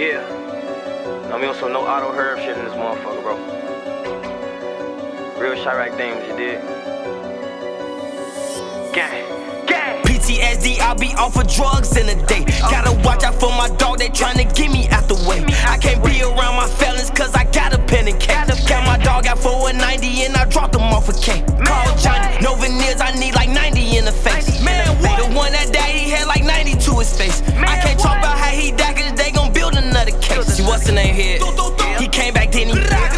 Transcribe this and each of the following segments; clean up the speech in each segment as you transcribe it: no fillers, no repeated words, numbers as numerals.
Yeah. I mean, also no auto herb shit in this motherfucker, bro. Real Chirac things, you did. Gang. PTSD, I'll be off of drugs in a day. Gotta watch out for my dog, they tryna get me out the way. I can't be around my felons cause I got a pen and cake. Got my dog out for a 90 and I dropped him off a K. Call Johnny, no veneers, I need like 90 in the face. Man, what? The one that died, he had like 90 to his face. I can't talk about how he died cause they gon' build another case. See what's the name here? He came back, then he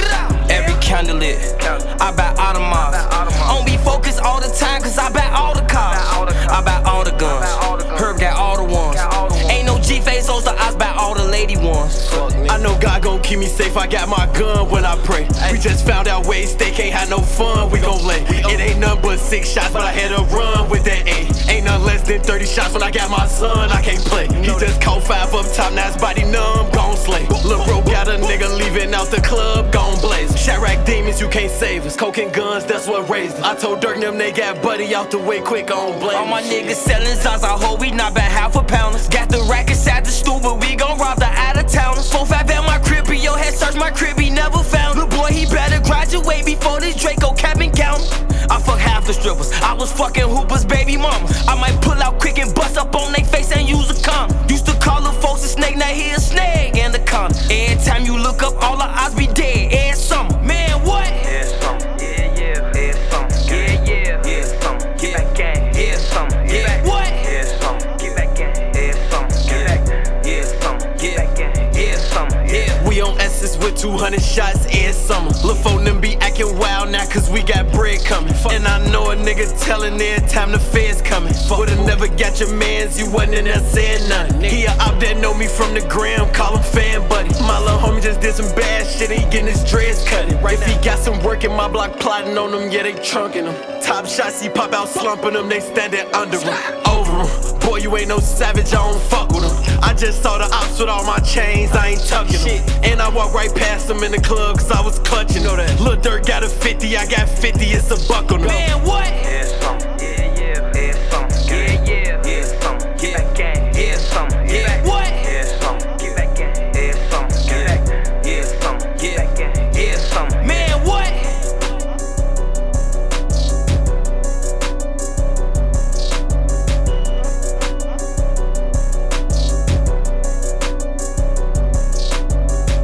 every candle lit. I buy Audemars. I don't be focused all the time cause I buy all the cars. I buy all the guns. Herb got all the ones. Ain't no G-Face, so I buy all the lady ones. I know God gon' keep me safe, I got my gun when I pray. We just found out ways they can't have no fun, we gon' lay. It ain't nothing but 6 shots, but I had to run with that A. Ain't nothing less than 30 shots when I got my son, I can't play. He just caught 5 up top, now his body numb, gon' slay. Lil' bro got a nigga leaving out the club, gon' blaze. Chirac demons, you can't save us. Coke and guns, that's what raised us. I told Dirk them they got buddy out the way quick, on blame. All my niggas selling Zaza, I hope we not about half a pounders. Got the rack inside the stool, but we gon' rob the out of towners. 4-5 at my crib, yo head search my crib, he never found. Little boy, he better graduate before this Draco cap and count. I fuck half the strippers, I was fucking Hooper's baby mama. I might pull out quick and bust up on they face and use a condom. Used to call the folks a snake, now he a snake in the condom. Every time you look up, all the odds be dead, every summer. Man, what? Every summer, yeah. Every summer, yeah. Every summer, get back gang. Every summer, get back. What? Every summer, get back gang. Every summer, get back. Every summer, get back gang. Every summer, yeah. We on Essex with 200 shots every summer. Lil' phone them be acting wild now cause we got bread coming. And I know a nigga telling every time the feds coming. Would've never got your mans, you wasn't in there saying nothing. He a op that know me from the gram, call him fan buddy. My little homie just did some bad shit, he getting his dreads cut. If he got some work in my block plotting on them, yeah they trunking him. Top shots he pop out slumping them, they standing under him. Over him. Boy, you ain't no savage, I don't fuck with him. I just saw the ops with all my chains, I ain't tucking them. And I walked right past them in the club cause I was clutching. Lil' Durk got a 50, I got 50, it's a buck on them. Man, what?